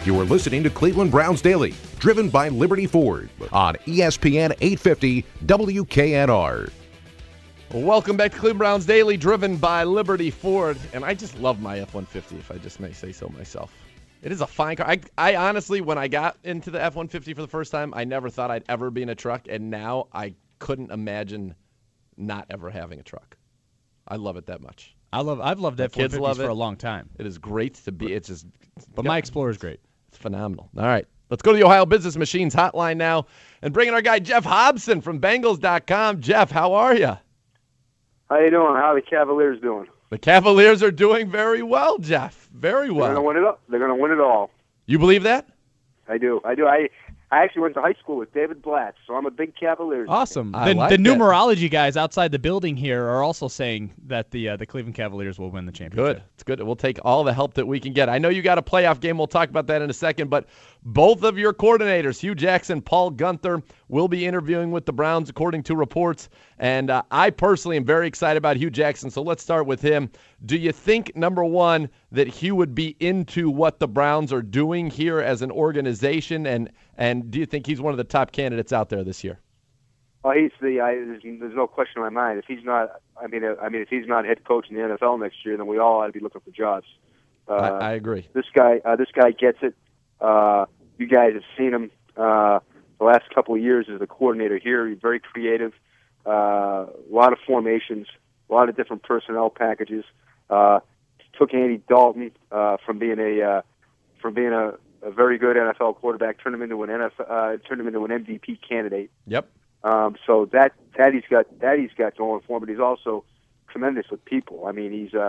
You are listening to Cleveland Browns Daily, driven by Liberty Ford on ESPN 850 WKNR. Welcome back to Cleveland Browns Daily, driven by Liberty Ford. And I just love my F-150, if I just may say so myself. It is a fine car. I honestly, when I got into the F-150 for the first time, I never thought I'd ever be in a truck. And now I couldn't imagine not ever having a truck. I love it that much. I've loved F-150s for a long time. It is great to be. It's just, but my Explorer is great. It's phenomenal. All right, let's go to the Ohio Business Machines hotline now and bring in our guy Jeff Hobson from Bengals.com. Jeff, how are you? How you doing? How are the Cavaliers doing? The Cavaliers are doing very well, Jeff. Very well. They're going to win it all. They're going to win it all. You believe that? I do. I actually went to high school with David Blatt, so I'm a big Cavaliers fan. Awesome. I like the that. numerology guys outside the building here are also saying that the Cleveland Cavaliers will win the championship. Good. It's good. We'll take all the help that we can get. I know you got a playoff game. We'll talk about that in a second, but both of your coordinators, Hugh Jackson, Paul Guenther, will be interviewing with the Browns according to reports, and I personally am very excited about Hugh Jackson, so let's start with him. Do you think, number one, that Hugh would be into what the Browns are doing here as an organization, and do you think he's one of the top candidates out there this year? Oh, there's no question in my mind. If he's not, if he's not head coach in the NFL next year, then we all ought to be looking for jobs. I agree. This guy gets it. You guys have seen him the last couple of years as the coordinator here. He's very creative. A lot of formations, a lot of different personnel packages. Took Andy Dalton from being a very good NFL quarterback, turned him into an MVP candidate. Yep. So that he's got going for him, but he's also tremendous with people. I mean, he's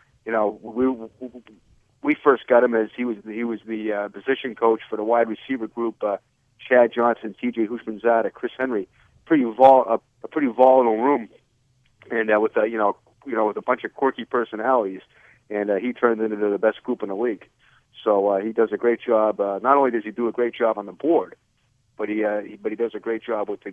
we first got him as he was the position coach for the wide receiver group. Chad Johnson, T.J. Houshmandzadeh, Chris Henry, a pretty volatile room, and with a bunch of quirky personalities, and he turned into the best group in the league. So he does a great job. Not only does he do a great job on the board, but he does a great job with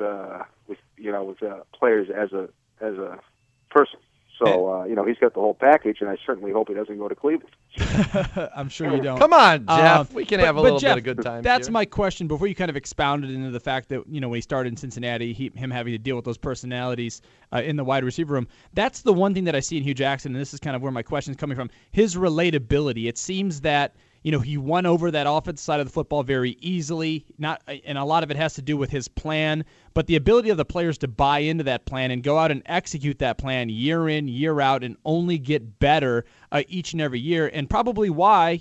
players as a person. So he's got the whole package, and I certainly hope he doesn't go to Cleveland. I'm sure you don't. Come on, Jeff. We can have a little Jeff, bit of good time. That's here. my question. Before you kind of expounded into the fact that when he started in Cincinnati, him having to deal with those personalities in the wide receiver room. That's the one thing that I see in Hugh Jackson, and this is kind of where my question is coming from. His relatability. It seems that he won over that offensive side of the football very easily. And a lot of it has to do with his plan, but the ability of the players to buy into that plan and go out and execute that plan year in, year out, and only get better each and every year. And probably why,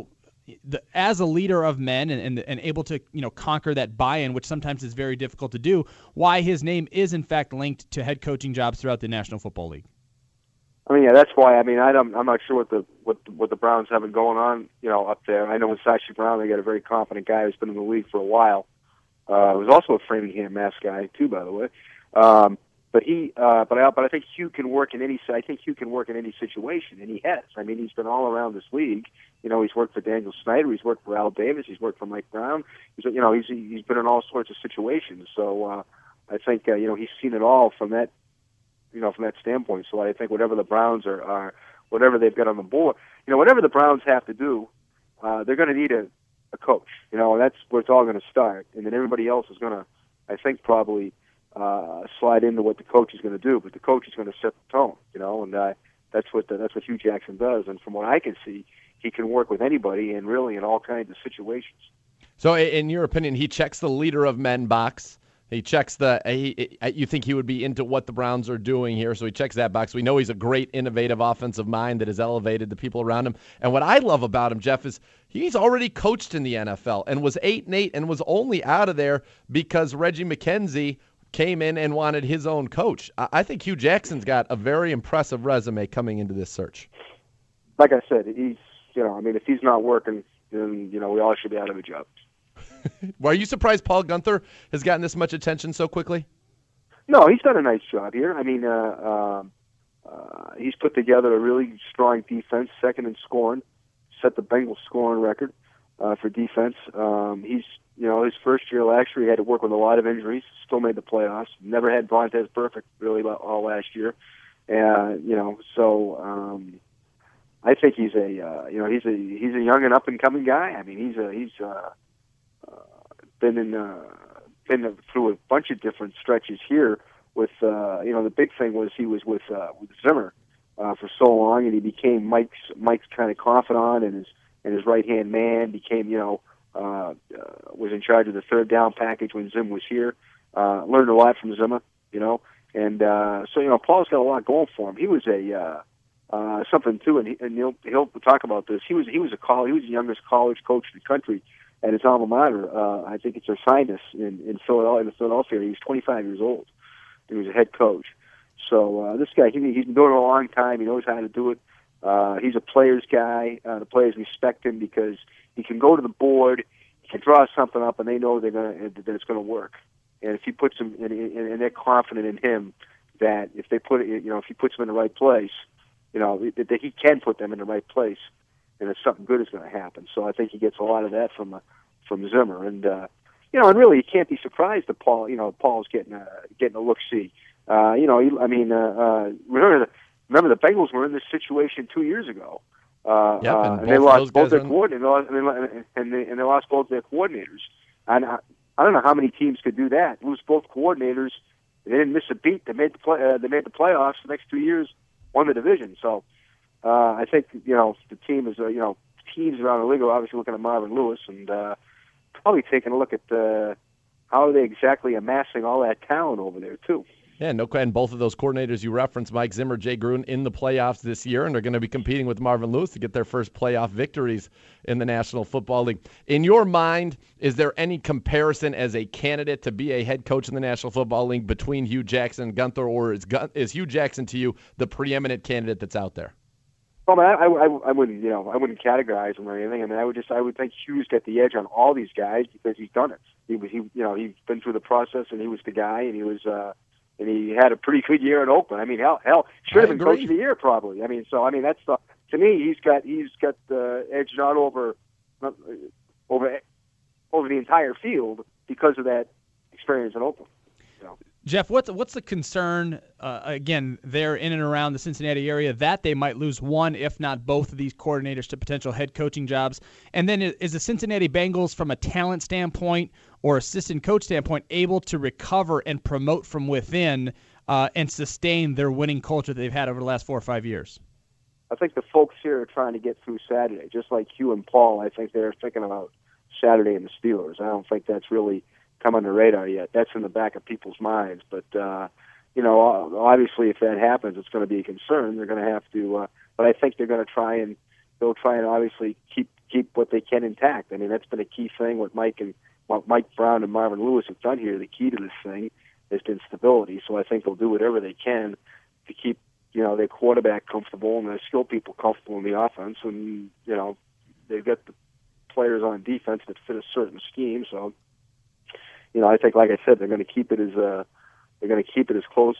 as a leader of men and able to conquer that buy-in, which sometimes is very difficult to do, why his name is in fact linked to head coaching jobs throughout the National Football League. I mean, yeah, that's why. I mean, I'm not sure what the Browns have going on, up there. I know with Sashi Brown, they got a very competent guy who's been in the league for a while. Was also a Framingham Mass guy too, by the way. But I think Hugh can work in any. I think Hugh can work in any situation, and he has. I mean, he's been all around this league. He's worked for Daniel Snyder. He's worked for Al Davis. He's worked for Mike Brown. He's been in all sorts of situations. So I think he's seen it all from that. From that standpoint. So I think whatever the Browns are whatever they've got on the board, whatever the Browns have to do, they're going to need a coach. And that's where it's all going to start. And then everybody else is going to, I think, probably slide into what the coach is going to do. But the coach is going to set the tone. And that's what Hugh Jackson does. And from what I can see, he can work with anybody and really in all kinds of situations. So, in your opinion, he checks the leader of men box. He checks you think he would be into what the Browns are doing here, so he checks that box. We know he's a great, innovative offensive mind that has elevated the people around him. And what I love about him, Jeff, is he's already coached in the NFL and was 8-8 and was only out of there because Reggie McKenzie came in and wanted his own coach. I think Hugh Jackson's got a very impressive resume coming into this search. Like I said, he's if he's not working, then we all should be out of a job. Well, are you surprised Paul Guenther has gotten this much attention so quickly? No, he's done a nice job here. I mean, he's put together a really strong defense, second in scoring, set the Bengals scoring record for defense. He's, his first year last year, he had to work with a lot of injuries, still made the playoffs, never had Vontaze Burfict really all last year. I think he's a he's a young and up and coming guy. I mean, he's been through a bunch of different stretches here. With the big thing was he was with Zimmer for so long, and he became Mike's kind of confidant and his right hand man. Became was in charge of the third down package when Zim was here. Learned a lot from Zimmer, and so Paul's got a lot going for him. He was a something too, and he'll talk about this. He was the youngest college coach in the country at his alma mater. I think it's Ursinus in Philadelphia. He was 25 years old. He was a head coach. So this guy, he's been doing it a long time. He knows how to do it. He's a player's guy. The players respect him because he can go to the board, he can draw something up, and they know that it's going to work. And if he puts them, and they're confident in him that if they put it, if he puts them in the right place, that he can put them in the right place, and that something good is going to happen. So I think he gets a lot of that from Zimmer, and and really you can't be surprised that Paul's getting a look-see. Remember the Bengals were in this situation 2 years ago. And they lost both their coordinators, and they lost both their coordinators. And I don't know how many teams could do that. Lose both coordinators. They didn't miss a beat. They made the playoffs the next 2 years, won the division. So I think the team is teams around the league are obviously looking at Marvin Lewis and probably taking a look at how are they exactly amassing all that talent over there too. Yeah, and both of those coordinators you referenced, Mike Zimmer, Jay Gruden, in the playoffs this year, and they're going to be competing with Marvin Lewis to get their first playoff victories in the National Football League. In your mind, is there any comparison as a candidate to be a head coach in the National Football League between Hugh Jackson and Gunther, or is Hugh Jackson to you the preeminent candidate that's out there? Well, I wouldn't, I wouldn't categorize him or anything. I mean, I would think Hugh's got the edge on all these guys because he's done it. He's been through the process, and he was the guy, and he was. And he had a pretty good year in Oakland. I mean, hell, should have been coach of the year probably. I mean, that's to me, he's got the edge not over the entire field because of that experience in Oakland. So. Jeff, what's the concern? Again, they're in and around the Cincinnati area that they might lose one, if not both, of these coordinators to potential head coaching jobs. And then is the Cincinnati Bengals, from a talent standpoint or assistant coach standpoint, able to recover and promote from within and sustain their winning culture that they've had over the last 4 or 5 years? I think the folks here are trying to get through Saturday, just like Hugh and Paul. I think they're thinking about Saturday and the Steelers. I don't think that's really come on the radar yet. That's in the back of people's minds. But, obviously if that happens, it's going to be a concern. They're going to have to, but I think they'll try and obviously keep what they can intact. I mean, that's been a key thing with Mike Brown and Marvin Lewis have done here. The key to this thing has been stability. So I think they'll do whatever they can to keep, their quarterback comfortable and their skill people comfortable in the offense. And, they've got the players on defense that fit a certain scheme. So, I think, like I said, they're going to keep it as close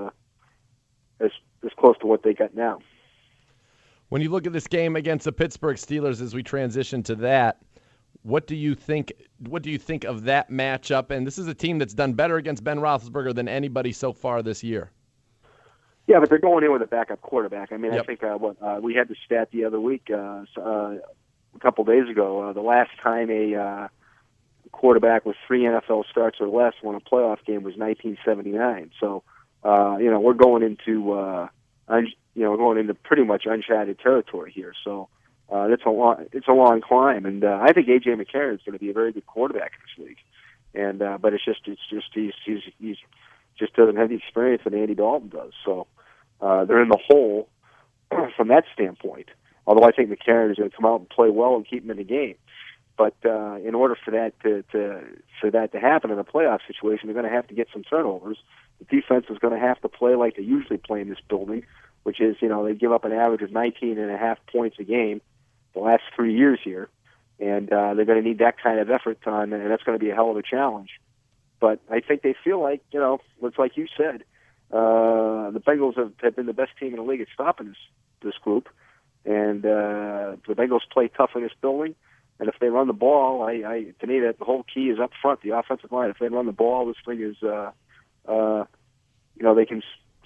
as close to what they got now. When you look at this game against the Pittsburgh Steelers, as we transition to that, what do you think of that matchup? And this is a team that's done better against Ben Roethlisberger than anybody so far this year. Yeah, but they're going in with a backup quarterback. I mean, yep. I think we had the stat the other week, a couple days ago. The last time a quarterback with 3 NFL starts or less won a playoff game was 1979. So, we're going into pretty much uncharted territory here. So, it's a long climb, and I think AJ McCarron is going to be a very good quarterback in this league. And but it's just he's just doesn't have the experience that Andy Dalton does. So, they're in the hole from that standpoint. Although I think McCarron is going to come out and play well and keep him in the game. But in order for that to happen in a playoff situation, they're going to have to get some turnovers. The defense is going to have to play like they usually play in this building, which is, they give up an average of 19.5 points a game the last 3 years here. And they're going to need that kind of effort and that's going to be a hell of a challenge. But I think they feel like, it's like you said, the Bengals have been the best team in the league at stopping this group. And the Bengals play tough in this building. And if they run the ball, to me, that the whole key is up front, the offensive line. If they run the ball, this thing is, they can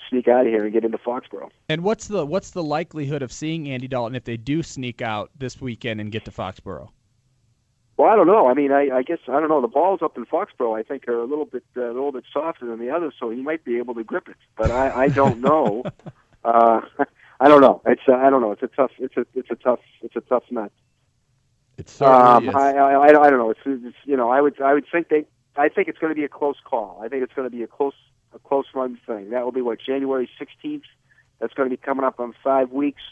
sneak out of here and get into Foxborough. And what's the likelihood of seeing Andy Dalton if they do sneak out this weekend and get to Foxborough? Well, I don't know. I mean, I guess I don't know. The balls up in Foxborough, I think, are a little bit softer than the others, so he might be able to grip it. But I don't know. I don't know. I don't know. It's a tough nut. It certainly is. I don't know. It's I would think I think it's going to be a close call. I think it's going to be a close run thing. That will be January 16th. That's going to be coming up on 5 weeks.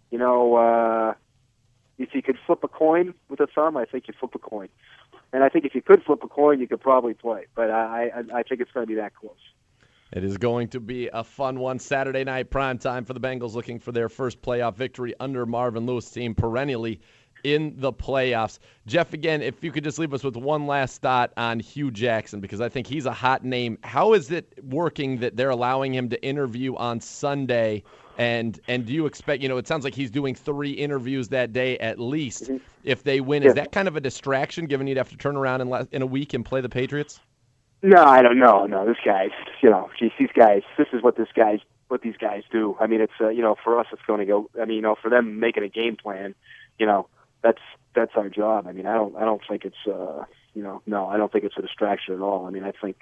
If you could flip a coin with a thumb, I think you'd flip a coin. And I think if you could flip a coin, you could probably play. But I think it's going to be that close. It is going to be a fun one. Saturday night prime time for the Bengals, looking for their first playoff victory under Marvin Lewis' team, perennially in the playoffs. Jeff, again, if you could just leave us with one last thought on Hugh Jackson, because I think he's a hot name. How is it working that they're allowing him to interview on Sunday? And do you expect, it sounds like he's doing 3 interviews that day at least. Mm-hmm. If they win, is that kind of a distraction, given you'd have to turn around in a week and play the Patriots? No, I don't know. No, this guy's, these guys, this is what these guys do. I mean, it's, for us, it's going to go, for them making a game plan, that's our job. I mean, I don't think it's, no, I don't think it's a distraction at all. I mean, I think,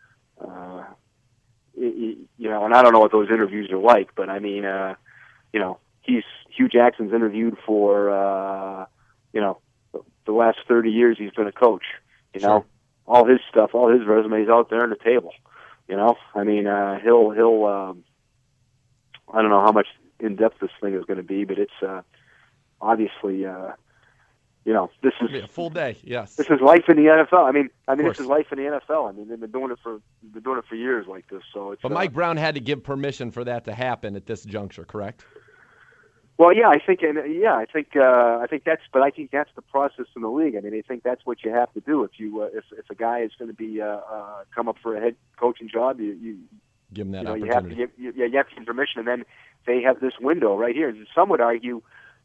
and I don't know what those interviews are like, but I mean, Hugh Jackson's interviewed for, the last 30 years he's been a coach, Sure. All his stuff, all his resumes out there on the table, I mean, he'll, I don't know how much in depth this thing is going to be, but it's, obviously, this is a full day. Yes, this is life in the NFL. I mean, this is life in the NFL. I mean, they've been doing it for years like this. So it's. But Mike Brown had to give permission for that to happen at this juncture, correct? Well, yeah, I think that's the process in the league. I mean, I think that's what you have to do if a guy is going to be come up for a head coaching job, you give him that opportunity. You have to give permission, and then they have this window right here. And some would argue,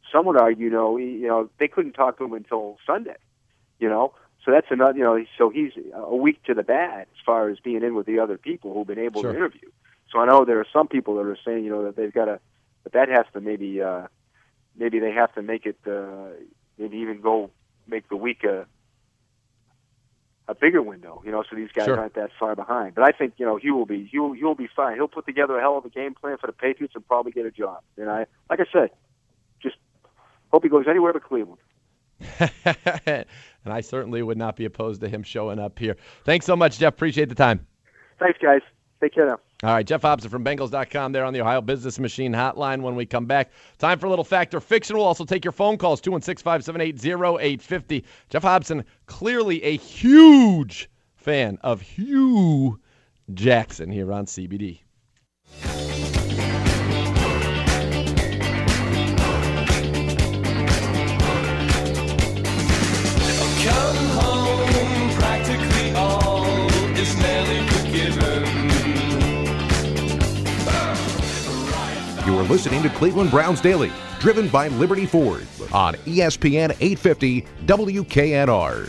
they couldn't talk to him until Sunday, So that's another, so he's a week to the bad as far as being in with the other people who've been able Sure. to interview. So I know there are some people that are saying, that they've got to, but that has to maybe they have to make it, maybe even go make the week a bigger window, so these guys Sure. aren't that far behind. But I think, Hugh will be fine. He'll put together a hell of a game plan for the Patriots and probably get a job. And like I said, just hope he goes anywhere but Cleveland. And I certainly would not be opposed to him showing up here. Thanks so much, Jeff. Appreciate the time. Thanks, guys. Take care now. All right, Jeff Hobson from Bengals.com there on the Ohio Business Machine hotline. When we come back, time for a little Fact or Fiction. We'll also take your phone calls, 216-578-0850. Jeff Hobson, clearly a huge fan of Hugh Jackson here on CBD. Come home, practically all is nearly forgiven. You are listening to Cleveland Browns Daily, driven by Liberty Ford on ESPN 850 WKNR.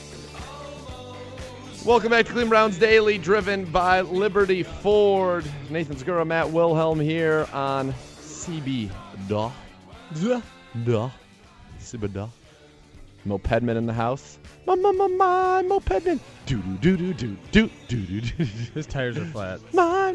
Welcome back to Cleveland Browns Daily, driven by Liberty Ford. Nathan Segura, Matt Wilhelm here on CB. CB. Mo Pedman in the house. Mo Pedman. Do. His tires are flat. My.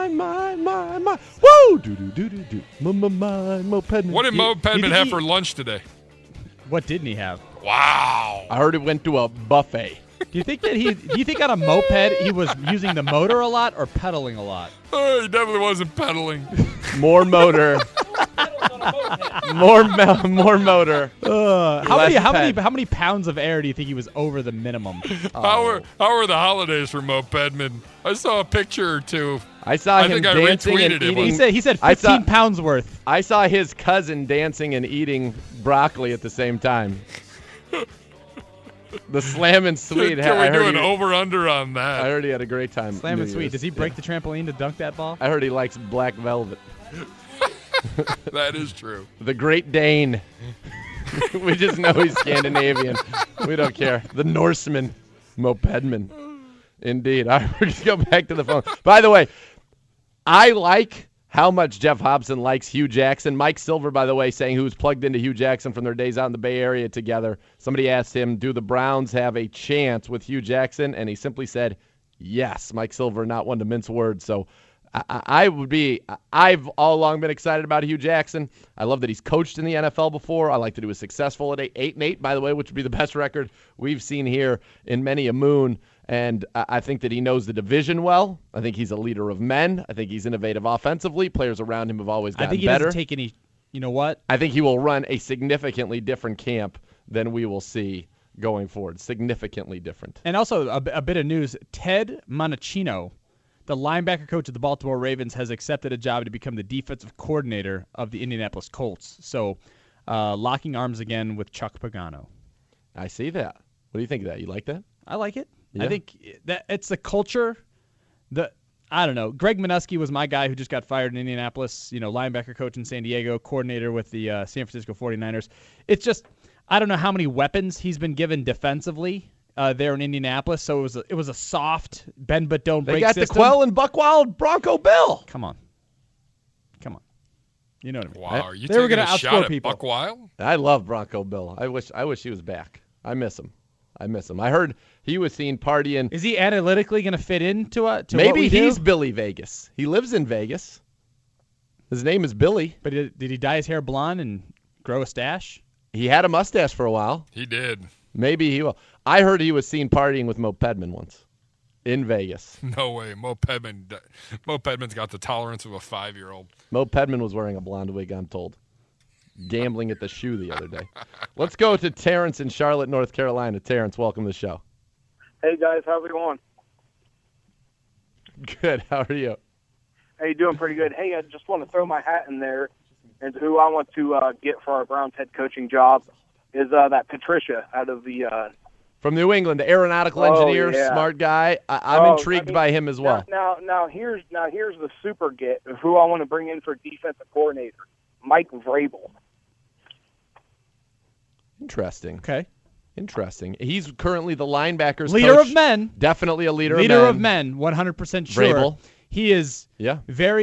Woo! Do. Mo Pedman. What did Mo Pedman think have he- for lunch today? What didn't he have? Wow. I heard it went to a buffet. Do you think on a moped he was using the motor a lot or pedaling a lot? Oh, he definitely wasn't pedaling. More motor. More motor. How many pounds of air do you think he was over the minimum? How are the holidays for Mo Pedman? I saw a picture or two. I saw I him think I dancing and retweeted it. eating. He said I 15 saw- pounds worth. I saw his cousin dancing and eating broccoli at the same time. The Slam and Sweet. Can we do an I over-under on that? heard he had a great time. Slam New and sweet. Year's. Does he break the trampoline to dunk that ball? I heard he likes black velvet. That is true. The Great Dane. We just know he's Scandinavian. We don't care. The Norseman, Mo Pedman. Indeed. All right, we're just go back to the phone. By the way, I like how much Jeff Hobson likes Hugh Jackson. Mike Silver, by the way, saying who's plugged into Hugh Jackson from their days out in the Bay Area together. Somebody asked him, do the Browns have a chance with Hugh Jackson? And he simply said, yes. Mike Silver, not one to mince words. So I've all along been excited about Hugh Jackson. I love that he's coached in the NFL before. I like that he was successful at 8-8, by the way, which would be the best record we've seen here in many a moon. And I think that he knows the division well. I think he's a leader of men. I think he's innovative offensively. Players around him have always gotten better. I think he doesn't take any, you know what? I think he will run a significantly different camp than we will see going forward. Significantly different. And also a bit of news. Ted Monachino, the linebacker coach of the Baltimore Ravens, has accepted a job to become the defensive coordinator of the Indianapolis Colts. So locking arms again with Chuck Pagano. I see that. What do you think of that? You like that? I like it. Yeah. I think that it's the culture. I don't know. Greg Minuski was my guy who just got fired in Indianapolis, linebacker coach in San Diego, coordinator with the San Francisco 49ers. It's just, I don't know how many weapons he's been given defensively there in Indianapolis. So it was a soft bend but don't break system. They got the Quell and Buckwild Bronco Bill. Come on. You know what I mean? Wow, are you They were taking gonna a shot outscore at people. Buck Wild? I love Bronco Bill. I wish he was back. I miss him. I heard he was seen partying. Is he analytically going to fit into to Maybe what we do? he's Billy Vegas. He lives in Vegas. His name is Billy. But did he dye his hair blonde and grow a stash? He had a mustache for a while. He did. Maybe he will. I heard he was seen partying with Mo Pedman once in Vegas. No way. Mo Pedman's got the tolerance of a 5-year-old. Mo Pedman was wearing a blonde wig, I'm told. Gambling at the shoe the other day. Let's go to Terrence in Charlotte, North Carolina. Terrence, welcome to the show. Hey, guys. How's it going? Good. How are you? Hey, doing pretty good. Hey, I just want to throw my hat in there, and who I want to get for our Browns head coaching job is that Patricia out of the from New England, the aeronautical engineer, yeah. Smart guy. I'm intrigued by him as well. Now here's the super get of who I want to bring in for defensive coordinator, Mike Vrabel. Interesting. Okay. Interesting. He's currently the linebackers Leader coach. of men. Definitely a leader of men. 100% sure. Vrabel. He is Yeah.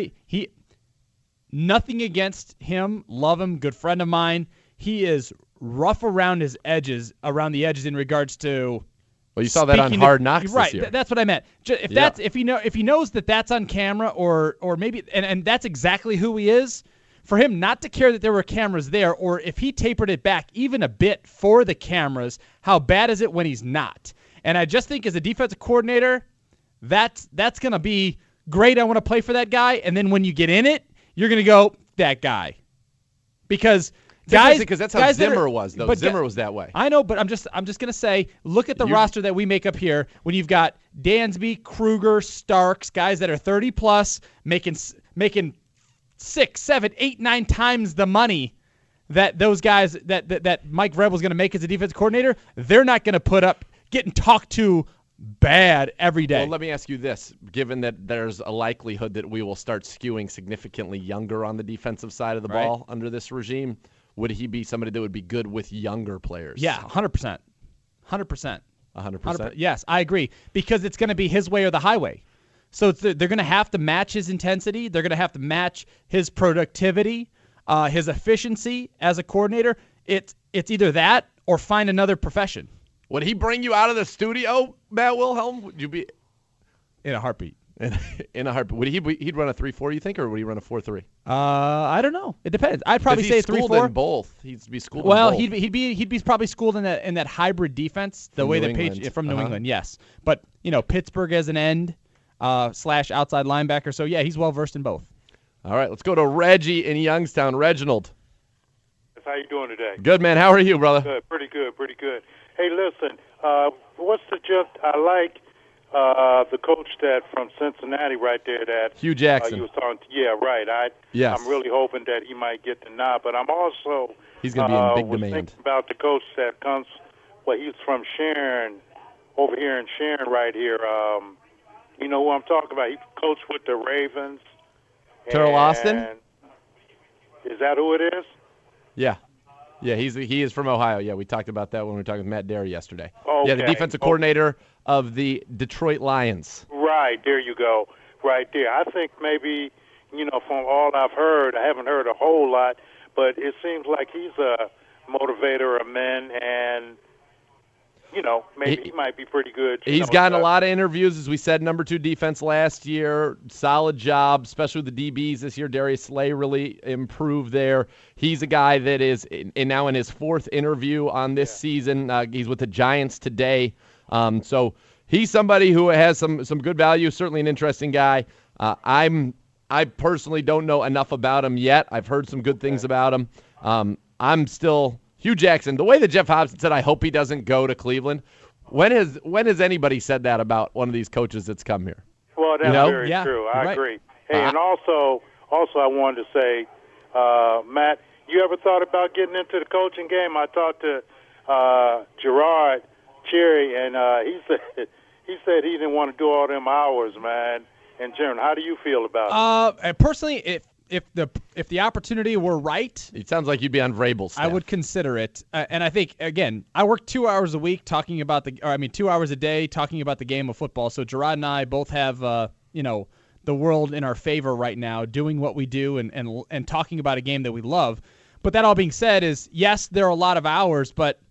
Nothing against him. Love him. Good friend of mine. He is rough around the edges in regards to. Well, you saw that on Hard Knocks right, this year. That's what I meant. If he knows that that's on camera or maybe and that's exactly who he is. For him not to care that there were cameras there, or if he tapered it back even a bit for the cameras, how bad is it when he's not? And I just think as a defensive coordinator, that's going to be great. I want to play for that guy. And then when you get in it, you're going to go, that guy. Because that's how Zimmer was, though. Zimmer was that way. I know, but I'm just going to say, look at the roster that we make up here when you've got Dansby, Kruger, Starks, guys that are 30-plus, making 6, 7, 8, 9 times the money that those guys that Mike Vrabel's going to make as a defensive coordinator. They're not going to put up getting talked to bad every day. Well, let me ask you this. Given that there's a likelihood that we will start skewing significantly younger on the defensive side of the ball under this regime, would he be somebody that would be good with younger players? Yeah, 100%. 100%. 100%? Yes, I agree. Because it's going to be his way or the highway. So they're going to have to match his intensity. They're going to have to match his productivity, his efficiency as a coordinator. It's either that or find another profession. Would he bring you out of the studio, Matt Wilhelm? Would you be in a heartbeat? In a heartbeat. Would he'd run a 3-4? You think, or would he run a 4-3? I don't know. It depends. I'd probably say 3-4. Schooled in both. He'd be schooled. Well, in both. he'd be probably schooled in that hybrid defense, the way that Patriots from New England. Yes, but Pittsburgh as an end. / outside linebacker. So, yeah, he's well-versed in both. All right, let's go to Reggie in Youngstown. Reginald. How you doing today? Good, man. How are you, brother? Good, pretty good. Hey, listen, what's the just? I like the coach that from Cincinnati right there that Hugh Jackson. You was talking to, yeah, right. I'm really hoping that he might get the nod, but I'm also he's going to be in big demand. Thinking about the coach that comes. Well, he's from Sharon, over here in Sharon, right here. You know who I'm talking about? He coached with the Ravens. Terrell Austin? Is that who it is? Yeah. Yeah, he is from Ohio. Yeah, we talked about that when we were talking with Matt Derry yesterday. Okay. Yeah, the defensive coordinator of the Detroit Lions. Right, there you go. right there. I think maybe, from all I've heard, I haven't heard a whole lot, but it seems like he's a motivator of men, and maybe he might be pretty good. He's gotten a lot of interviews, as we said, number 2 defense last year. Solid job, especially with the DBs this year. Darius Slay really improved there. He's a guy that is now in his 4th interview on this season. He's with the Giants today. So he's somebody who has some good value, certainly an interesting guy. I personally don't know enough about him yet. I've heard some good things about him. I'm still Hugh Jackson. The way that Jeff Hobson said, I hope he doesn't go to Cleveland. When has anybody said that about one of these coaches that's come here? Well, that's very true. I agree. Hey, and also I wanted to say, Matt, you ever thought about getting into the coaching game? I talked to Gerard Cherry, and he said he didn't want to do all them hours, man. And Jim, how do you feel about it? Personally, if the opportunity were right, it sounds like you'd be on Vrabel's staff. I would consider it. And I think, again, I work 2 hours a week 2 hours a day talking about the game of football. So Gerard and I both have the world in our favor right now, doing what we do and talking about a game that we love. But that all being said, yes, there are a lot of hours, but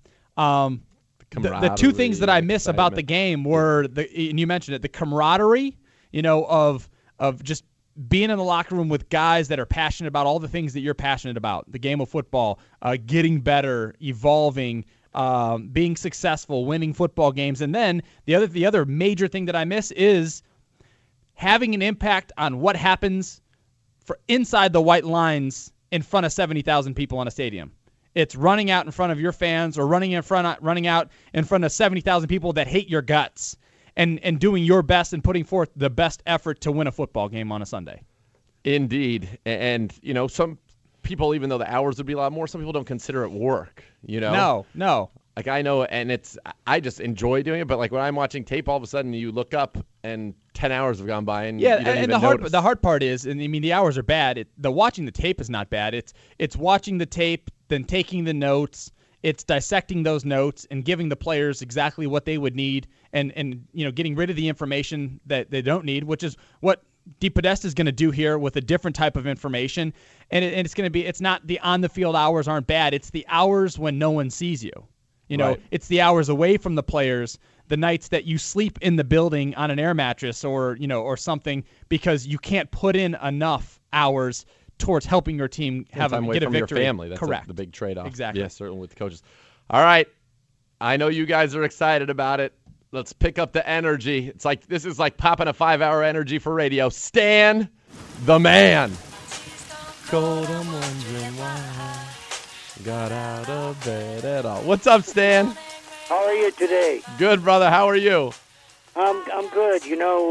the 2 things that I miss about the game were and you mentioned it, the camaraderie, of just being in the locker room with guys that are passionate about all the things that you're passionate about, the game of football, getting better, evolving, being successful, winning football games. And then the other major thing that I miss is having an impact on what happens for inside the white lines in front of 70,000 people in a stadium. It's running out in front of your fans or running out in front of 70,000 people that hate your guts. And doing your best and putting forth the best effort to win a football game on a Sunday. Indeed. And, some people, even though the hours would be a lot more, some people don't consider it work, No. Like, I know, and I just enjoy doing it, but, like, when I'm watching tape, all of a sudden you look up and 10 hours have gone by and you don't even notice. The hard part is, and I mean, the hours are bad. The watching the tape is not bad. It's watching the tape, then taking the notes. It's dissecting those notes and giving the players exactly what they would need and getting rid of the information that they don't need, which is what DePodesta is going to do here with a different type of information. And it's going to be, it's not the on-the-field hours aren't bad. It's the hours when no one sees you. Right. It's the hours away from the players, the nights that you sleep in the building on an air mattress or something because you can't put in enough hours towards helping your team get a victory. Your family. That's correct. The big trade-off. Exactly. Yes, certainly with the coaches. All right. I know you guys are excited about it. Let's pick up the energy. This is like popping a 5-hour energy for radio. Stan, the man. Cold, I'm wondering why got out of bed at all. What's up, Stan? How are you today? Good, brother. How are you? I'm good.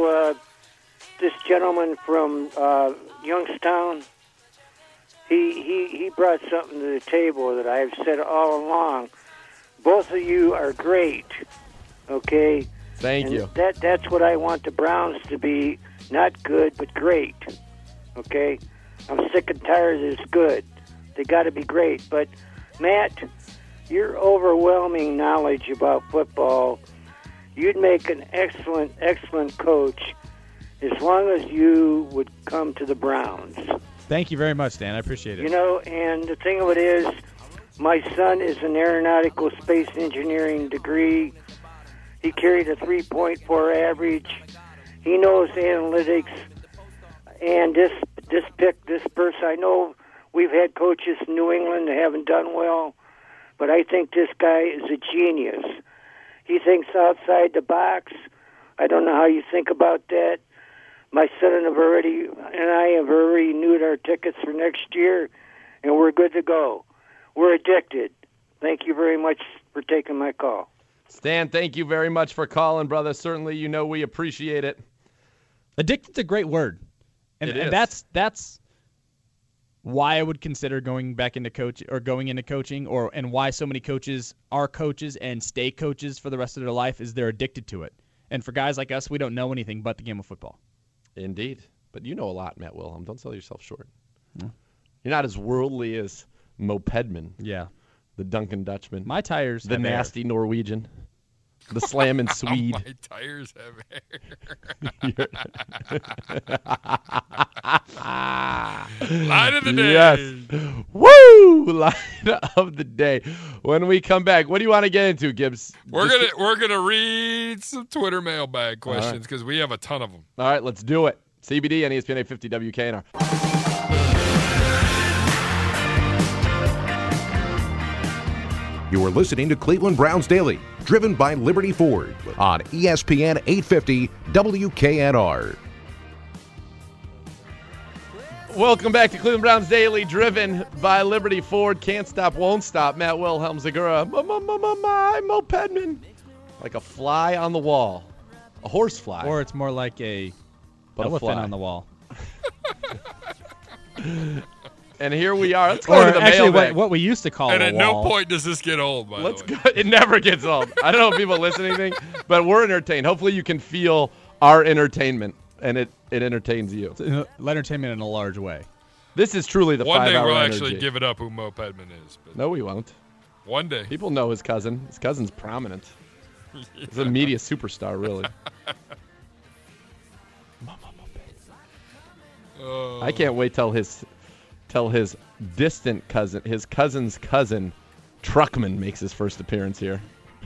This gentleman from Youngstown, he brought something to the table that I've said all along. Both of you are great. Okay. Thank you. That's what I want the Browns to be. Not good, but great. Okay. I'm sick and tired of this good. They got to be great. But Matt, your overwhelming knowledge about football, you'd make an excellent coach as long as you would come to the Browns. Thank you very much, Dan. I appreciate it. And the thing of it is, my son is an aeronautical space engineering degree. He carried a 3.4 average. He knows analytics. And this person, I know we've had coaches in New England that haven't done well, but I think this guy is a genius. He thinks outside the box. I don't know how you think about that. My son and I have already renewed our tickets for next year, and we're good to go. We're addicted. Thank you very much for taking my call. Stan, thank you very much for calling, brother. Certainly, we appreciate it. Addicted's a great word. And that's why I would consider going into coaching, and why so many coaches are coaches and stay coaches for the rest of their life is they're addicted to it. And for guys like us, we don't know anything but the game of football. Indeed. But you know a lot, Matt Wilhelm. Don't sell yourself short. Yeah. You're not as worldly as Mo Pedman. Yeah. The Duncan Dutchman. My tires the nasty Norwegian. The slamming Swede. My tires have hair. Line of the day. Yes. Woo! Line of the day. When we come back, what do you want to get into, Gibbs? We're gonna read some Twitter mailbag questions because we have a ton of them. All right, let's do it. CBD on ESPN 850 WKNR. You are listening to Cleveland Browns Daily, driven by Liberty Ford on ESPN 850 WKNR. Welcome back to Cleveland Browns Daily, driven by Liberty Ford. Can't stop, won't stop. Matt Wilhelm Zagura. Mo Pedman. Like a fly on the wall. A horse fly. Or it's more like a elephant on the wall. And here we are. Let's go to the mailbag. What we used to call And a at wall. no point does this get old, by the way. Go. It never gets old. I don't know if people listening think, but we're entertained. Hopefully you can feel our entertainment, and it entertains you. It's entertainment in a large way. This is truly the 5 hour One day we'll energy. actually give it up who Mo Pedman is. But No, we won't. one day. People know his cousin. His cousin's prominent. He's a media superstar, really. I can't wait till his distant cousin, his cousin's cousin, Truckman, makes his first appearance here.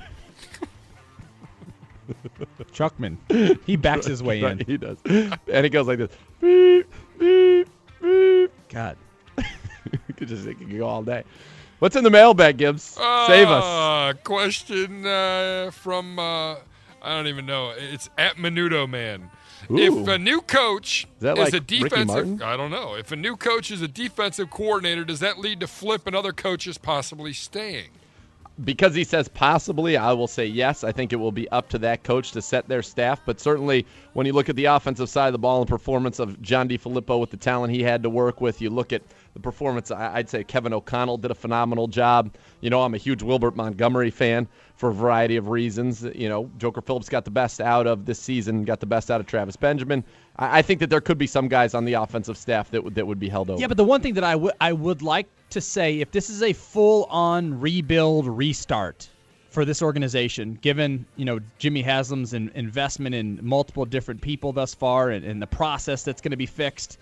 Truckman. He backs his way in. He does. And it goes like this. Beep, beep, beep. God. It could go all day. What's in the mailbag, Gibbs? Save us. Question from, I don't even know. It's at Menudo Man. Ooh. If a new coach Is that is like a Ricky defensive, Martin? I don't know. If a new coach is a defensive coordinator, does that lead to Flip and other coaches possibly staying? Because he says possibly, I will say yes. I think it will be up to that coach to set their staff. But certainly when you look at the offensive side of the ball and performance of John DeFilippo with the talent he had to work with, you look at the performance, I'd say Kevin O'Connell did a phenomenal job. You know, I'm a huge Wilbert Montgomery fan for a variety of reasons. You know, Joker Phillips got the best out of this season, got the best out of Travis Benjamin. I think that there could be some guys on the offensive staff that would be held over. Yeah, but the one thing that I would like to say, if this is a full-on rebuild, restart for this organization, given, you know, Jimmy Haslam's investment in multiple different people thus far and the process that's going to be fixed,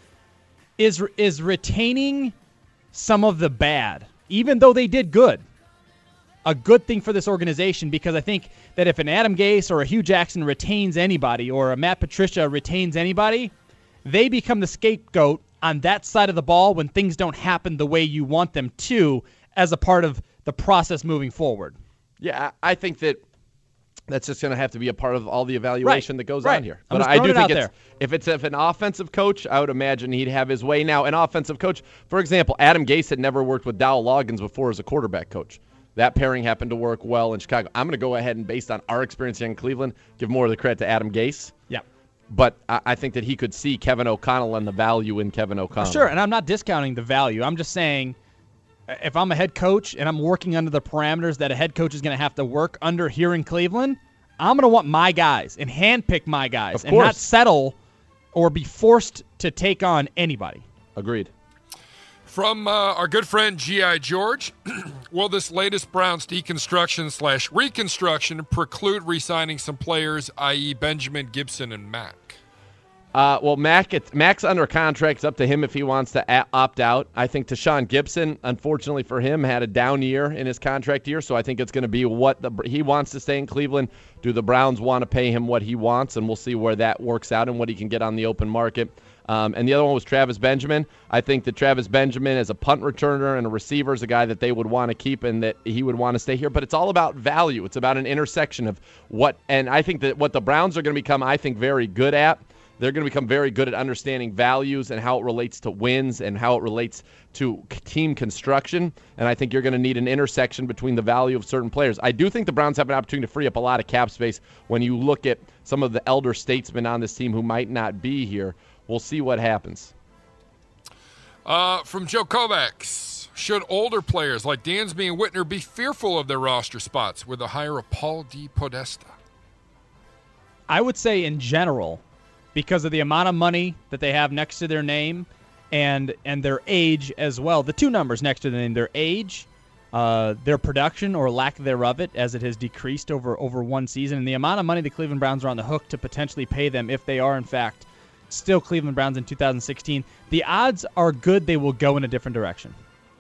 is retaining some of the bad, even though they did good, a good thing for this organization? Because I think that if an Adam Gase or a Hugh Jackson retains anybody or a Matt Patricia retains anybody, they become the scapegoat on that side of the ball when things don't happen the way you want them to as a part of the process moving forward. Yeah, I think that's just going to have to be a part of all the evaluation that goes on here. I'm But just I do throwing it think out if an offensive coach, I would imagine he'd have his way. Now, an offensive coach, for example, Adam Gase had never worked with Dowell Loggins before as a quarterback coach. That pairing happened to work well in Chicago. I'm going to go ahead and, based on our experience here in Cleveland, give more of the credit to Adam Gase. Yeah. But I think that he could see Kevin O'Connell and the value in Kevin O'Connell. Sure, and I'm not discounting the value. I'm just saying if I'm a head coach and I'm working under the parameters that a head coach is going to have to work under here in Cleveland, I'm going to want my guys and handpick my guys and not settle or be forced to take on anybody. Agreed. From our good friend G.I. George, will this latest Browns deconstruction/reconstruction preclude re-signing some players, i.e. Benjamin, Gibson, and Mack? Well, Mac's under contract. It's up to him if he wants to opt out. I think Tashaun Gibson, unfortunately for him, had a down year in his contract year, so I think it's going to be what he wants to stay in Cleveland. Do the Browns want to pay him what he wants? And we'll see where that works out and what he can get on the open market. And the other one was Travis Benjamin. I think that Travis Benjamin, as a punt returner and a receiver, is a guy that they would want to keep and that he would want to stay here. But it's all about value. It's about an intersection of what – and I think that what the Browns are going to become, I think, very good at, they're going to become very good at understanding values and how it relates to wins and how it relates to team construction. And I think you're going to need an intersection between the value of certain players. I do think the Browns have an opportunity to free up a lot of cap space when you look at some of the elder statesmen on this team who might not be here. We'll see what happens. From Joe Kovacs, should older players like Dansby and Whitner be fearful of their roster spots with the hire of Paul D. Podesta? I would say in general, because of the amount of money that they have next to their name and their age as well. The two numbers next to their name, their age their production or lack thereof it, as it has decreased over one season, and the amount of money the Cleveland Browns are on the hook to potentially pay them if they are, in fact, still Cleveland Browns in 2016, the odds are good they will go in a different direction.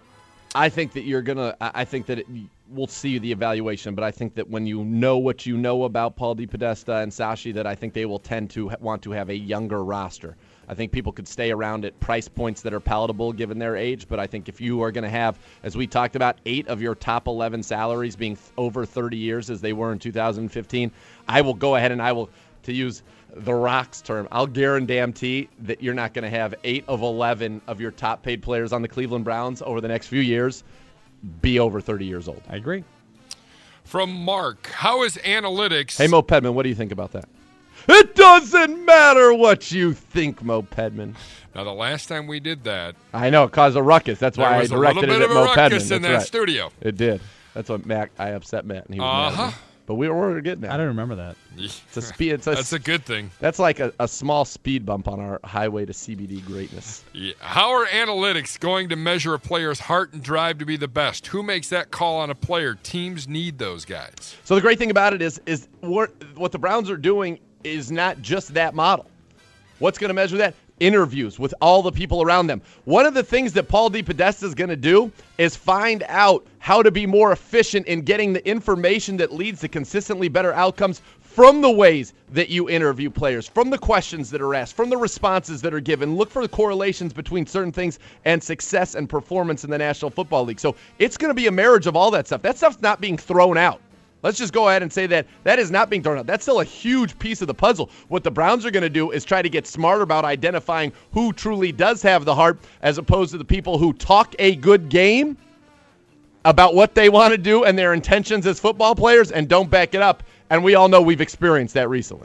I think that I think that we'll see the evaluation, but I think that when you know what you know about Paul DePodesta and Sashi, that I think they will tend to want to have a younger roster. I think people could stay around at price points that are palatable given their age, but I think if you are going to have, as we talked about, 8 of your top 11 salaries being over 30 years as they were in 2015, I will go ahead and I will, to use The Rock's term, I'll guarantee that you're not going to have 8 of 11 of your top paid players on the Cleveland Browns over the next few years be over 30 years old. I agree. From Mark, how is analytics? Hey, Mo Pedman, what do you think about that? It doesn't matter what you think, Mo Pedman. Now, the last time we did that, I know it caused a ruckus. That's why I directed it at Mo Pedman. There was a little bit of a ruckus in that studio. It did. That's what I upset Matt, and he was mad at me. But we were getting that. I don't remember that. It's a speed. That's a good thing. That's like a small speed bump on our highway to CBD greatness. Yeah. How are analytics going to measure a player's heart and drive to be the best? Who makes that call on a player? Teams need those guys. So the great thing about it is what the Browns are doing is not just that model. What's going to measure that? Interviews with all the people around them. One of the things that Paul DePodesta is going to do is find out how to be more efficient in getting the information that leads to consistently better outcomes from the ways that you interview players, from the questions that are asked, from the responses that are given. Look for the correlations between certain things and success and performance in the National Football League. So it's going to be a marriage of all that stuff. That stuff's not being thrown out. Let's just go ahead and say that is not being thrown out. That's still a huge piece of the puzzle. What the Browns are going to do is try to get smarter about identifying who truly does have the heart, as opposed to the people who talk a good game about what they want to do and their intentions as football players and don't back it up. And we all know we've experienced that recently.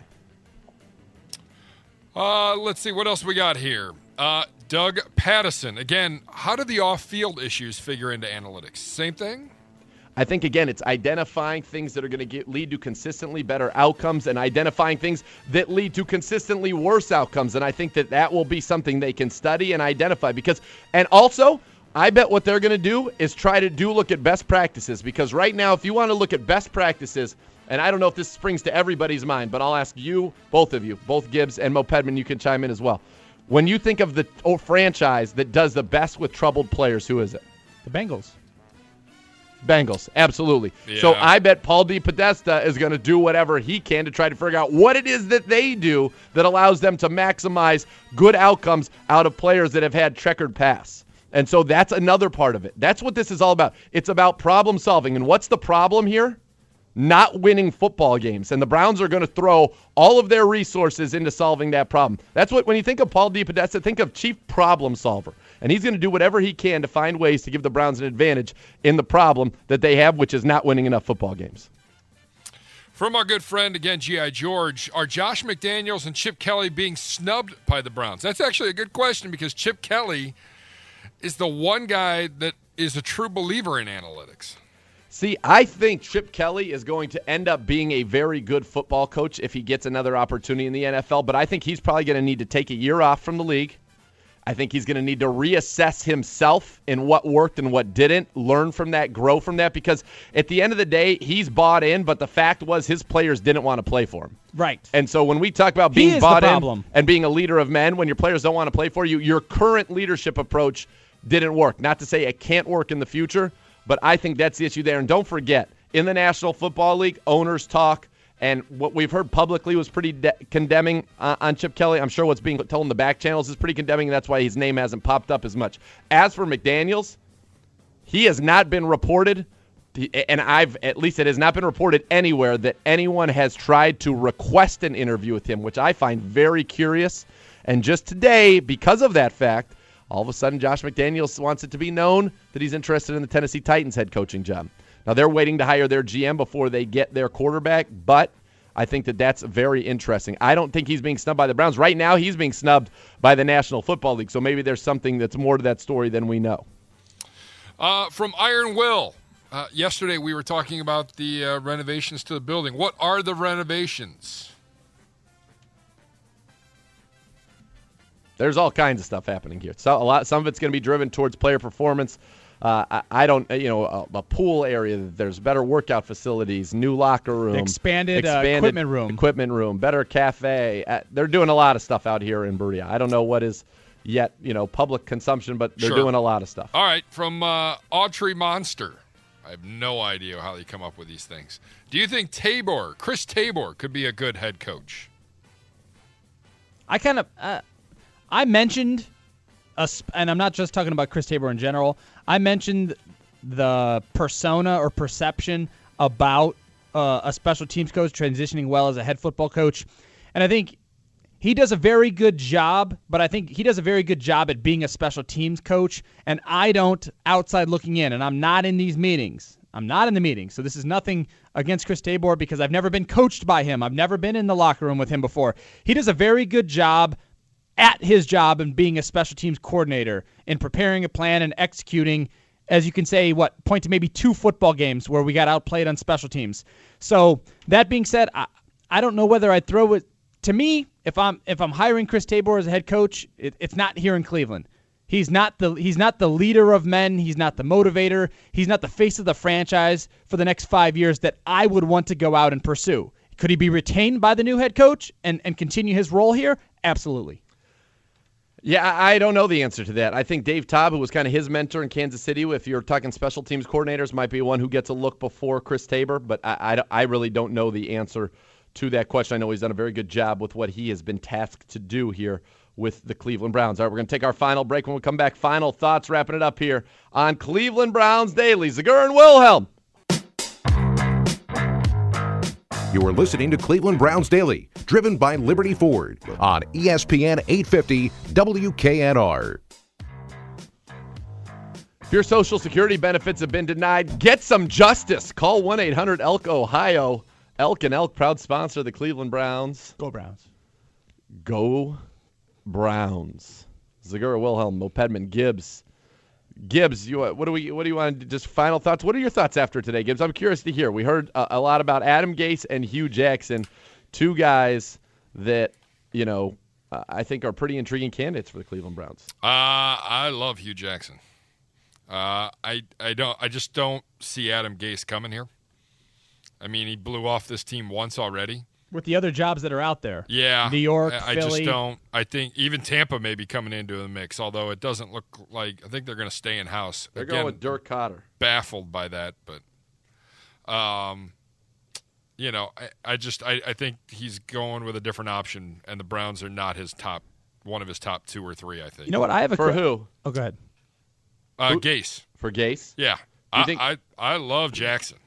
Let's see what else we got here. Doug Pattison. Again, how do the off-field issues figure into analytics? Same thing? I think, again, it's identifying things that are going to lead to consistently better outcomes and identifying things that lead to consistently worse outcomes. And I think that will be something they can study and identify. And also, I bet what they're going to do is try to look at best practices. Because right now, if you want to look at best practices, and I don't know if this springs to everybody's mind, but I'll ask you, both Gibbs and Mo Pedman, you can chime in as well. When you think of the franchise that does the best with troubled players, who is it? The Bengals. Bengals, absolutely. Yeah. So I bet Paul DePodesta is going to do whatever he can to try to figure out what it is that they do that allows them to maximize good outcomes out of players that have had checkered past. And so that's another part of it. That's what this is all about. It's about problem solving. And what's the problem here? Not winning football games. And the Browns are going to throw all of their resources into solving that problem. That's what, when you think of Paul DePodesta, think of chief problem solver. And he's going to do whatever he can to find ways to give the Browns an advantage in the problem that they have, which is not winning enough football games. From our good friend, again, G.I. George, are Josh McDaniels and Chip Kelly being snubbed by the Browns? That's actually a good question, because Chip Kelly is the one guy that is a true believer in analytics. See, I think Chip Kelly is going to end up being a very good football coach if he gets another opportunity in the NFL, but I think he's probably going to need to take a year off from the league. I think he's going to need to reassess himself in what worked and what didn't, learn from that, grow from that, because at the end of the day, he's bought in, but the fact was his players didn't want to play for him. Right. And so when we talk about being bought in and being a leader of men, when your players don't want to play for you, your current leadership approach didn't work. Not to say it can't work in the future, but I think that's the issue there. And don't forget, in the National Football League, owners talk. And what we've heard publicly was pretty condemning on Chip Kelly. I'm sure what's being told in the back channels is pretty condemning, and that's why his name hasn't popped up as much. As for McDaniels, he has not been reported, and it has not been reported anywhere that anyone has tried to request an interview with him, which I find very curious. And just today, because of that fact, all of a sudden Josh McDaniels wants it to be known that he's interested in the Tennessee Titans head coaching job. Now, they're waiting to hire their GM before they get their quarterback, but I think that that's very interesting. I don't think he's being snubbed by the Browns. Right now, he's being snubbed by the National Football League, so maybe there's something that's more to that story than we know. From Iron Will, yesterday we were talking about the renovations to the building. What are the renovations? There's all kinds of stuff happening here. So some of it's going to be driven towards player performance. I don't, a pool area. There's better workout facilities, new locker room, expanded equipment room, better cafe. They're doing a lot of stuff out here in Berea. I don't know what is yet, public consumption, but they're doing a lot of stuff. All right, from Autry Monster. I have no idea how they come up with these things. Do you think Chris Tabor, could be a good head coach? I mentioned, and I'm not just talking about Chris Tabor in general, I mentioned the persona or perception about a special teams coach transitioning well as a head football coach. And I think he does a very good job, but I think he does a very good job at being a special teams coach. And I don't, outside looking in, and I'm not in these meetings. I'm not in the meetings. So this is nothing against Chris Tabor because I've never been coached by him. I've never been in the locker room with him before. He does a very good job at his job and being a special teams coordinator in preparing a plan and executing, as you can say, point to maybe 2 football games where we got outplayed on special teams. So that being said, I don't know whether I'd throw it. To me, if I'm hiring Chris Tabor as a head coach, it's not here in Cleveland. He's not the leader of men. He's not the motivator. He's not the face of the franchise for the next 5 years that I would want to go out and pursue. Could he be retained by the new head coach and continue his role here? Absolutely. Yeah, I don't know the answer to that. I think Dave Taub, who was kind of his mentor in Kansas City, if you're talking special teams coordinators, might be one who gets a look before Chris Tabor, but I really don't know the answer to that question. I know he's done a very good job with what he has been tasked to do here with the Cleveland Browns. All right, we're going to take our final break. When we come back, final thoughts, wrapping it up here on Cleveland Browns Daily. Zegura and Wilhelm. You are listening to Cleveland Browns Daily, driven by Liberty Ford on ESPN 850 WKNR. If your Social Security benefits have been denied, get some justice. Call 1-800-ELK-OHIO. Elk and Elk, proud sponsor of the Cleveland Browns. Go Browns. Go Browns. Zegura, Wilhelm, Mopedman, Gibbs. Gibbs, what do you want to just final thoughts? What are your thoughts after today, Gibbs? I'm curious to hear. We heard a lot about Adam Gase and Hugh Jackson, 2 guys that, I think are pretty intriguing candidates for the Cleveland Browns. I love Hugh Jackson. I just don't see Adam Gase coming here. I mean, he blew off this team once already. With the other jobs that are out there. Yeah. New York, I Philly. just don't. I think even Tampa may be coming into the mix, although it doesn't look like. I think they're going to stay in-house. They're going with Dirk Cotter. Baffled by that, but, I think he's going with a different option, and the Browns are not one of his top 2 or 3, I think. You know what? I have a For who? Oh, go ahead. Gase. For Gase? Yeah. I love Jackson.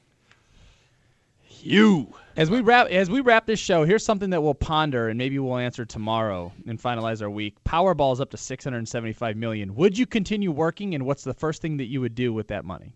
As we wrap this show, here's something that we'll ponder and maybe we'll answer tomorrow and finalize our week. Powerball's up to $675 million. Would you continue working, and what's the first thing that you would do with that money?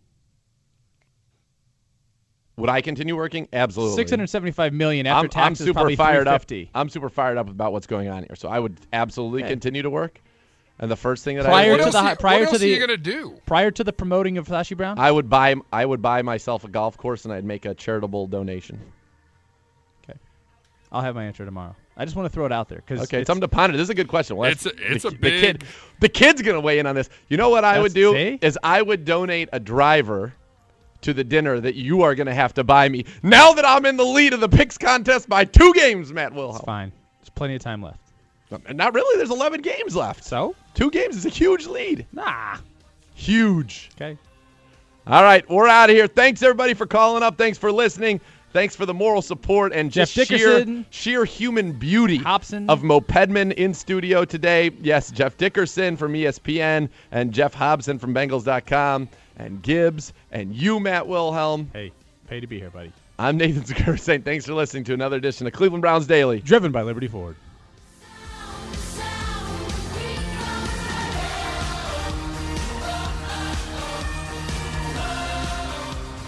Would I continue working? Absolutely. $675 million after taxes. I'm probably $350. I'm super fired up about what's going on here, so I would absolutely continue to work. And the first thing that what else are you gonna do? Prior to the promoting of Flashy Brown? I would buy myself a golf course and I'd make a charitable donation. Okay. I'll have my answer tomorrow. I just want to throw it out there because something to ponder. This is a good question. Well, the kid's gonna weigh in on this. You know what I would do is I would donate a driver to the dinner that you are gonna have to buy me now that I'm in the lead of the picks contest by 2 games, Matt Wilhelm. It's fine. There's plenty of time left. Not really. There's 11 games left. So? 2 games is a huge lead. Nah. Huge. Okay. All right. We're out of here. Thanks, everybody, for calling up. Thanks for listening. Thanks for the moral support and just sheer human beauty Hobson. Of Mopedman in studio today. Yes, Jeff Dickerson from ESPN and Jeff Hobson from Bengals.com and Gibbs and you, Matt Wilhelm. Hey, pay to be here, buddy. I'm Nathan Zegura saying thanks for listening to another edition of Cleveland Browns Daily. Driven by Liberty Ford.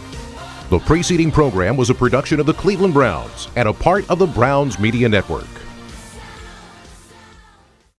The preceding program was a production of the Cleveland Browns and a part of the Browns Media Network.